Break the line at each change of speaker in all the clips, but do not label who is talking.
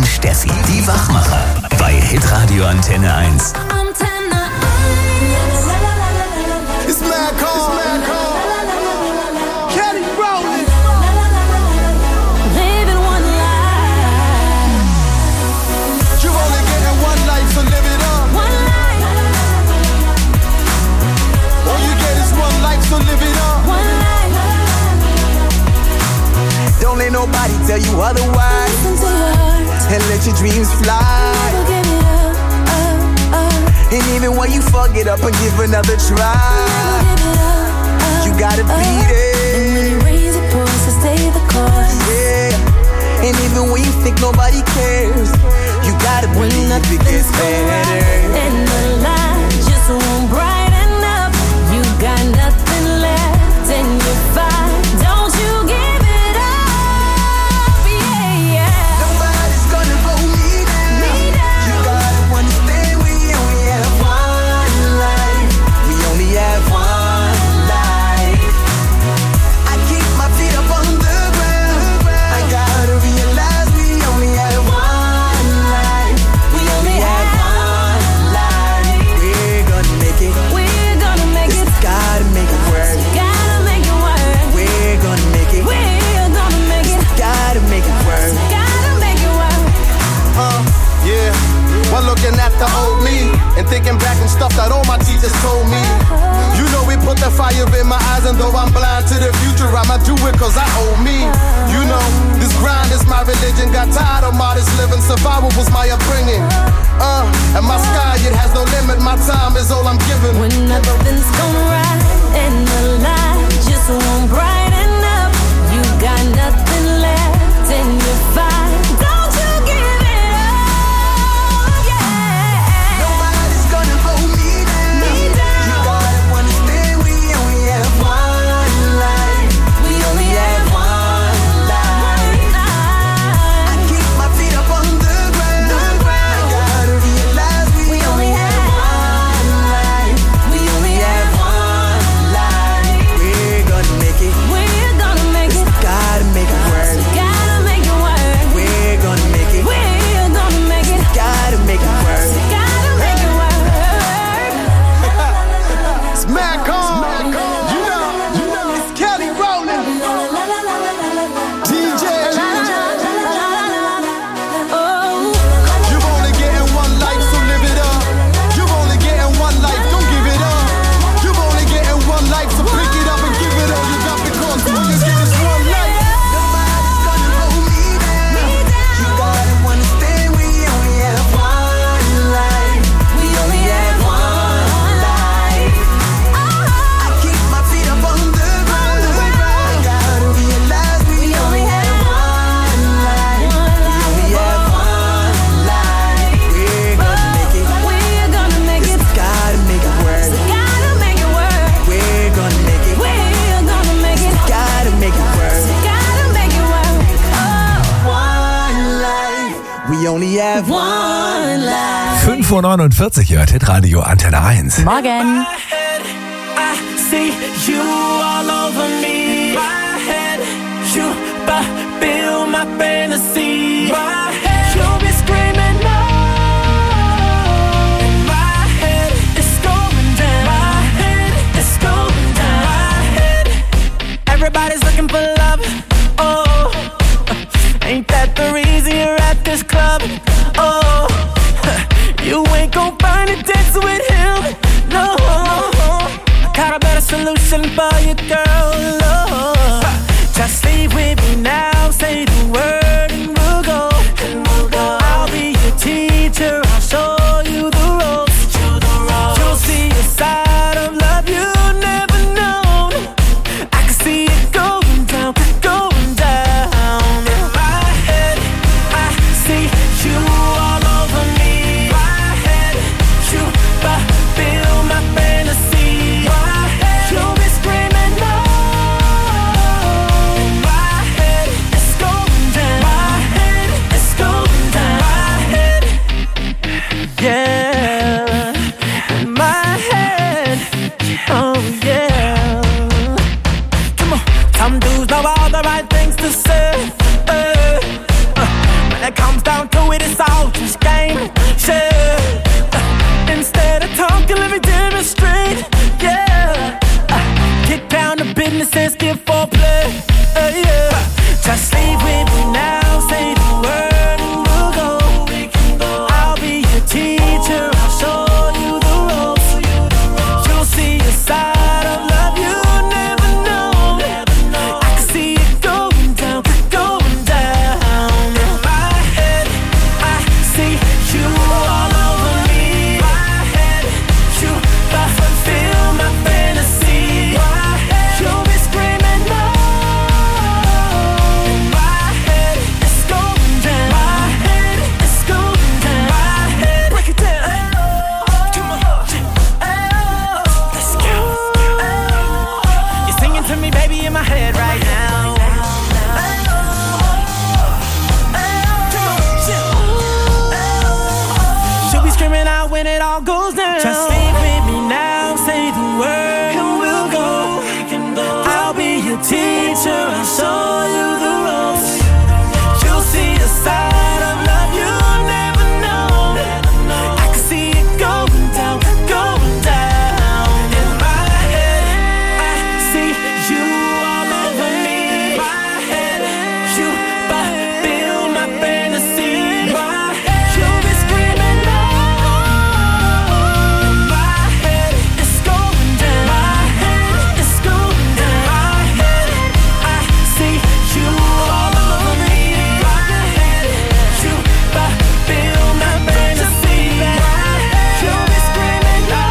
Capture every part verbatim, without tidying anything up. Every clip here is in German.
und Steffi, die Wachmacher. Bei Hitradio Antenne eins.
Antenne eins.
It's mad cold. Kelly Rowland.
Living one life.
You're only getting one life, so live it up.
One life.
All you get is one life, so live it up.
One life.
Don't let nobody tell you otherwise.
Listen to your heart.
And let your dreams fly.
Never give it up, up, up.
And even when you fuck it up and give another try,
Never give it up, up,
you gotta
up.
beat it.
And when you raise your voice, so stay the course.
Yeah. And even when you think nobody cares, you gotta
When
believe it
nothing's
gets
going right
better.
and the light just won't brighten up, you got nothing left and you fight. Don't you give it up, yeah, yeah.
Nobody's gonna hold me down.
Me down.
You gotta understand we only have one life. We only have one life. I keep my feet up on the ground. I gotta realize we only have one life. We only have one life. We're gonna make it.
We're gonna make it.
Gotta make it work.
Gotta make it work.
We're gonna make it.
We're gonna make it.
Gotta make it work.
Gotta make it work.
Uh, yeah. While looking at the old me and thinking back on stuff that all my teachers told me. You know we put the fire in my eyes, and though I'm blind to the future, I'ma do it cause I owe me. You know, this grind is my religion. Got tired of modest living, survival was my upbringing. Uh, and my sky, it has no limit, my time is all I'm giving.
When nothing's gonna right and the light just won't brighten up, you got nothing left and you fight. Don't you give it up, yeah.
Nobody's gonna hold me down.
Me down.
You gotta understand we only have one life. We only have one life. I keep my feet up on the ground. I gotta realize we,
We
only
only
have one life. We only have one life. We're gonna make it.
We're gonna make it.
Gotta make it work.
Gotta make it work.
We're gonna make it.
We're gonna make it.
Gotta make it work.
Gotta make it work.
It's mad calm. You know, you know, it's Kelly Rowland. D J.
Oh.
You're only getting one life, so live it up. You're only getting one life, don't give it up. You're only getting one life, so pick it up and give it all you got, because all you get is one life. Nobody's gonna hold me down. You gotta understand we only have one life. We only have one life. I keep my feet up on the ground. I gotta realize we only have one life. We only have one life. We're gonna make it.
We're gonna make it.
Gotta make it work.
Gotta make it work.
We're gonna make it.
We're gonna make it.
Gotta make it work.
Gotta make it work. Oh.
One life. We only have
One life.
fünf Uhr neunundvierzig, ihr hört Hitradio Antenne eins.
Morgen.
I see you all over me. My head, you fulfill my fantasy. My head, you'll be screaming no. And my head is going down. My head is going down. My head, everybody's looking for love. Oh, ain't that the reason you're at this club? Oh, you ain't gon' find it dancing with him. No, I got a better solution for you, girl. Lord. Just leave with me now. Say the word and we'll go. And we'll go. I'll be your teacher. I'll show you the ropes. You the ropes. You'll see a side of love you've never known. I can see it going down, going down. In my head, I see you all over me. My head, you fulfill my fantasy. My head, you'll be screaming no. it, it's all just game. Yeah. Uh, instead of talking, let me demonstrate. Yeah. Uh, kick down the business and skip foreplay. Uh, yeah. Just leave with me now, say the word and we'll go. We can go. I'll be your teacher, I'll show you the ropes. You'll see a side of love you never know. I can see it going down, going down. In my head, I see you all over me. My head, you fulfill my fantasy. My head, you'll be screaming no. In my head, it's going down. My head, it's going down. My head, break it down. Come on, let's go. You're singing to me, baby, in my head right now. She'll be screaming out when it all goes down. Just leave with me now, say the word and we'll go. I'll be your teacher, I'll show you the ropes. You'll see a side of love you never know. I can see it going down, going down. In my head, I see you all over me. My head, you fulfill my fantasy. My head, you'll be screaming no. In my head, it's going down. My head, it's going down. My head, I see you all over me. My head, you fulfill my fantasy. My head, you'll be screaming no.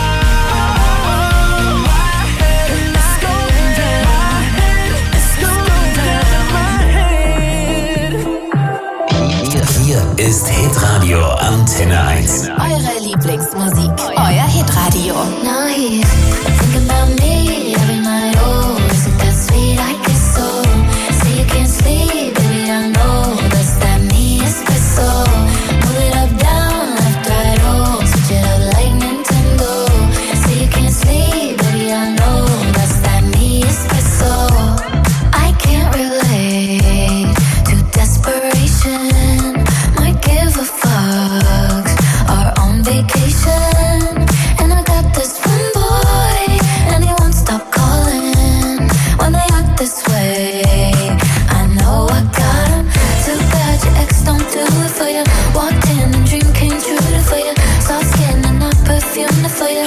My head, it's going down. My head, it's going down. My head.
Hier, hier ist Hitradio Antenne eins.
Eure Lieblingsmusik, euer Hitradio.
Now he's thinking about me every night. Oh, is it that sweet? I guess so. Say you can't sleep, baby, I know that's that me espresso. Move it up, down, left, right, oh, switch it up like Nintendo. Say you can't sleep, baby, I know that's that me espresso. I can't relate to desperation. Might give a fuck. Are on vacation, and I got this one boy, and he won't stop calling when they act this way. I know I got him. Too bad your ex don't do it for you. Walked in and dream came true for you. Soft skin and not perfume for you.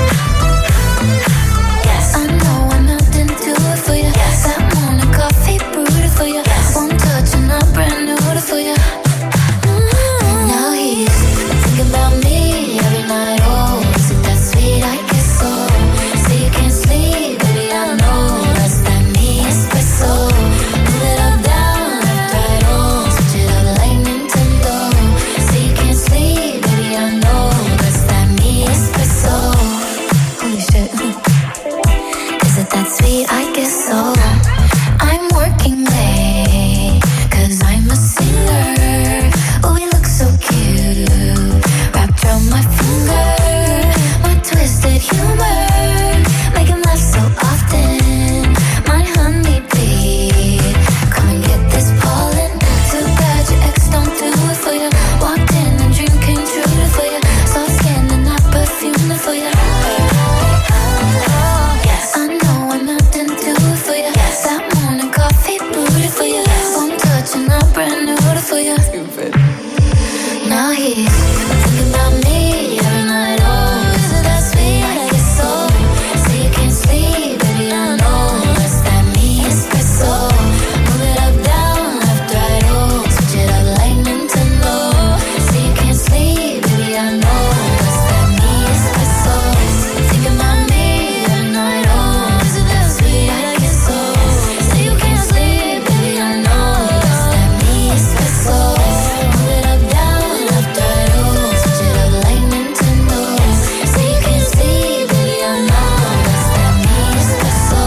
Yes, I know I'm out and do it for you. Yes, that morning coffee brewed for you. Yes, one touch and I'm brand new for you. Now he's thinking about me every night. Oh, is it that sweet? I guess so. Say you can't sleep, baby, I know that's that me espresso. Move it up, down, left, right, oh, switch it up like Nintendo. Say you can't sleep, baby, I know that's that me espresso. Holy shit. Is it that sweet? I guess so. I'm working late, cause I'm a singer. Oh, we look so cute, wrapped around my finger. My twisted humor, make him laugh so often. My honeybee, come and get this pollen. Too bad your ex don't do it for you. Walked in and dream came true for you. Soft skin and not perfume for you. Yes, I know I'm out and do it for you. Yes, that morning coffee brewed for you. One touch and I'm brand new for you. Now he's thinking about me every night. Oh, is it that sweet? I guess so. Say you can't sleep, baby, I know that's that me espresso. Move it up, down, left, right, oh, switch it up like Nintendo. Say you can't sleep, baby, I know that's that me espresso. Thinking about me every night. Oh, is it that sweet? I guess so. Say you can't sleep, baby, I know that's that me espresso. Move it up, down, left, right, oh, switch it up like Nintendo. Say you can't sleep, baby, I know that's that me espresso.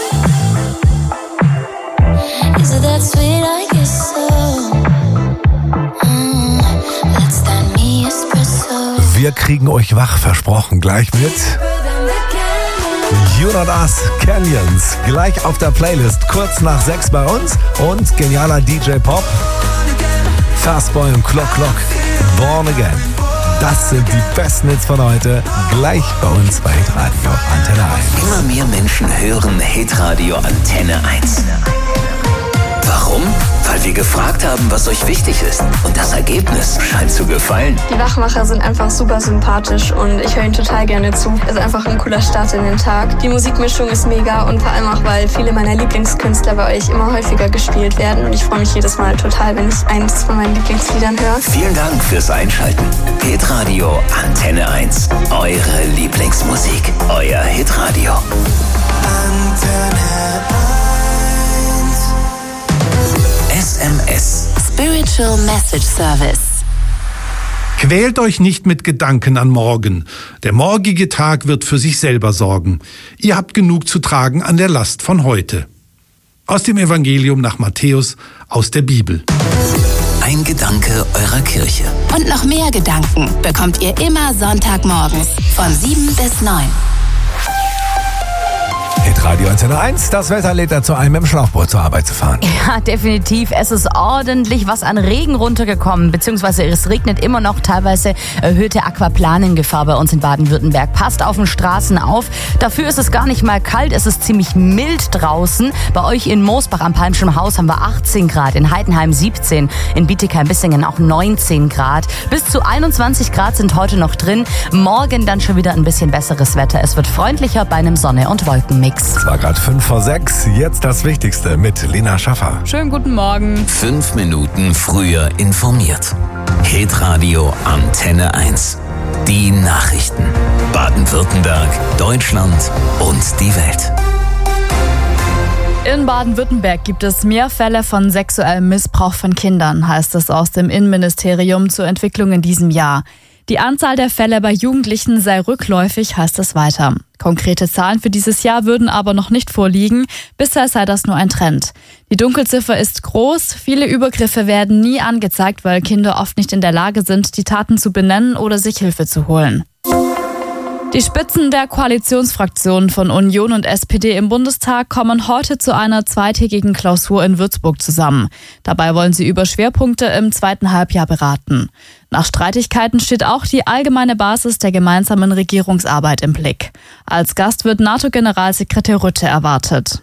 Is it that sweet? I guess so. Mm, that's that me espresso.
Wir kriegen euch wach, versprochen, gleich mit You Not Us, Canyons. Gleich auf der Playlist, kurz nach sechs bei uns. Und genialer D J Pop Fastboy und Clock Clock, Born Again. Das sind die besten Hits von heute, gleich bei uns bei Hitradio Antenne eins.
Immer mehr Menschen hören Hitradio Antenne eins. Warum? Weil wir gefragt haben, was euch wichtig ist. Und das Ergebnis scheint zu gefallen.
Die Wachmacher sind einfach super sympathisch und ich höre ihnen total gerne zu. Es ist einfach ein cooler Start in den Tag. Die Musikmischung ist mega und vor allem auch, weil viele meiner Lieblingskünstler bei euch immer häufiger gespielt werden. Und ich freue mich jedes Mal total, wenn ich eins von meinen Lieblingsliedern höre.
Vielen Dank fürs Einschalten. Hitradio Antenne eins. Eure Lieblingsmusik. Euer Hitradio. Antenne S M S.
Spiritual Message Service.
Quält euch nicht mit Gedanken an morgen. Der morgige Tag wird für sich selber sorgen. Ihr habt genug zu tragen an der Last von heute. Aus dem Evangelium nach Matthäus, aus der Bibel.
Ein Gedanke eurer Kirche.
Und noch mehr Gedanken bekommt ihr immer Sonntagmorgens von sieben bis neun.
Hitradio Antenne eins, das Wetter lädt dazu ein, mit dem Schlauchboot zur Arbeit zu fahren.
Ja, definitiv. Es ist ordentlich was an Regen runtergekommen, beziehungsweise es regnet immer noch, teilweise erhöhte Aquaplanengefahr bei uns in Baden-Württemberg. Passt auf den Straßen auf. Dafür ist es gar nicht mal kalt, es ist ziemlich mild draußen. Bei euch in Moosbach am Palmschen Haus haben wir achtzehn Grad, in Heidenheim siebzehn, in Bietigheim-Bissingen auch neunzehn Grad. Bis zu einundzwanzig Grad sind heute noch drin. Morgen dann schon wieder ein bisschen besseres Wetter. Es wird freundlicher bei einem Sonne- und Wolkenmix.
Es war gerade fünf vor sechs, jetzt das Wichtigste mit Lena Schaffer.
Schönen guten Morgen.
Fünf Minuten früher informiert. Hitradio Antenne eins. Die Nachrichten. Baden-Württemberg, Deutschland und die Welt.
In Baden-Württemberg gibt es mehr Fälle von sexuellem Missbrauch von Kindern, heißt es aus dem Innenministerium zur Entwicklung in diesem Jahr. Die Anzahl der Fälle bei Jugendlichen sei rückläufig, heißt es weiter. Konkrete Zahlen für dieses Jahr würden aber noch nicht vorliegen. Bisher sei das nur ein Trend. Die Dunkelziffer ist groß. Viele Übergriffe werden nie angezeigt, weil Kinder oft nicht in der Lage sind, die Taten zu benennen oder sich Hilfe zu holen. Die Spitzen der Koalitionsfraktionen von Union und S P D im Bundestag kommen heute zu einer zweitägigen Klausur in Würzburg zusammen. Dabei wollen sie über Schwerpunkte im zweiten Halbjahr beraten. Nach Streitigkeiten steht auch die allgemeine Basis der gemeinsamen Regierungsarbeit im Blick. Als Gast wird NATO-Generalsekretär Rutte erwartet.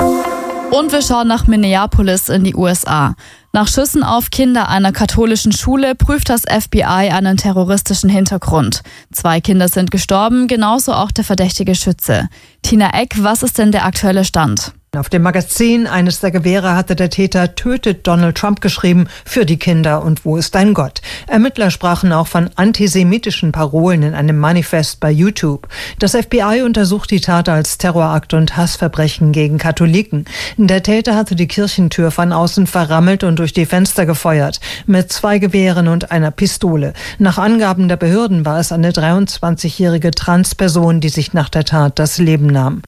Und wir schauen nach Minneapolis in die U S A. Nach Schüssen auf Kinder einer katholischen Schule prüft das F B I einen terroristischen Hintergrund. Zwei Kinder sind gestorben, genauso auch der verdächtige Schütze. Tina Eck, was ist denn der aktuelle Stand?
Auf dem Magazin eines der Gewehre hatte der Täter „Tötet Donald Trump" geschrieben, für die Kinder und wo ist dein Gott? Ermittler sprachen auch von antisemitischen Parolen in einem Manifest bei YouTube. Das F B I untersucht die Tat als Terrorakt und Hassverbrechen gegen Katholiken. Der Täter hatte die Kirchentür von außen verrammelt und durch die Fenster gefeuert, mit zwei Gewehren und einer Pistole. Nach Angaben der Behörden war es eine dreiundzwanzigjährige Transperson, die sich nach der Tat das Leben nahm.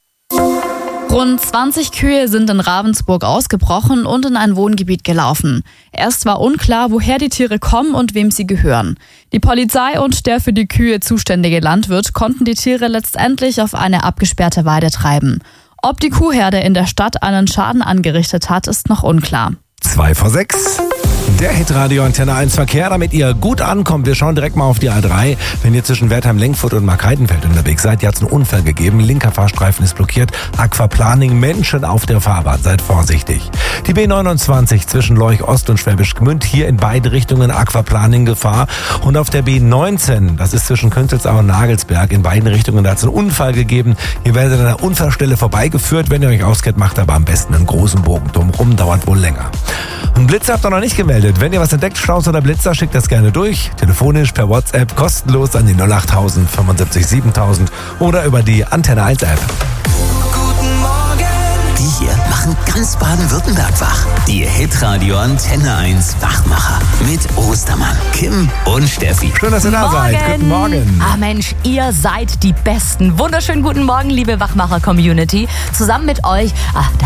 Rund zwanzig Kühe sind in Ravensburg ausgebrochen und in ein Wohngebiet gelaufen. Erst war unklar, woher die Tiere kommen und wem sie gehören. Die Polizei und der für die Kühe zuständige Landwirt konnten die Tiere letztendlich auf eine abgesperrte Weide treiben. Ob die Kuhherde in der Stadt einen Schaden angerichtet hat, ist noch unklar.
Zwei vor sechs. Der Hitradio Antenne eins Verkehr, damit ihr gut ankommt. Wir schauen direkt mal auf die A drei. Wenn ihr zwischen Wertheim-Lenkfurt und Markreidenfeld unterwegs seid, hier hat es einen Unfall gegeben. Linker Fahrstreifen ist blockiert. Aquaplaning, Menschen auf der Fahrbahn. Seid vorsichtig. Die B neunundzwanzig zwischen Leuch Ost und Schwäbisch Gmünd. Hier in beide Richtungen Aquaplaning-Gefahr. Und auf der B neunzehn, das ist zwischen Künzelsau und Nagelsberg, in beiden Richtungen, da hat es einen Unfall gegeben. Hier werdet ihr an der Unfallstelle vorbeigeführt. Wenn ihr euch auskennt, macht aber am besten einen großen Bogen drumherum. Dauert wohl länger. Ein Blitzer habt ihr noch nicht gemeldet. Wenn ihr was entdeckt, Staus oder Blitzer, schickt das gerne durch. Telefonisch, per WhatsApp, kostenlos an die null acht null null fünfundsiebzig siebentausend oder über die Antenne eins App.
Guten Morgen. Die hier machen ganz Baden-Württemberg wach. Die Hitradio Antenne eins Wachmacher mit Ostermann, Kim und Steffi.
Schön, dass ihr da seid. Guten Morgen.
Ah Mensch, ihr seid die Besten. Wunderschönen guten Morgen, liebe Wachmacher-Community. Zusammen mit euch, ah, da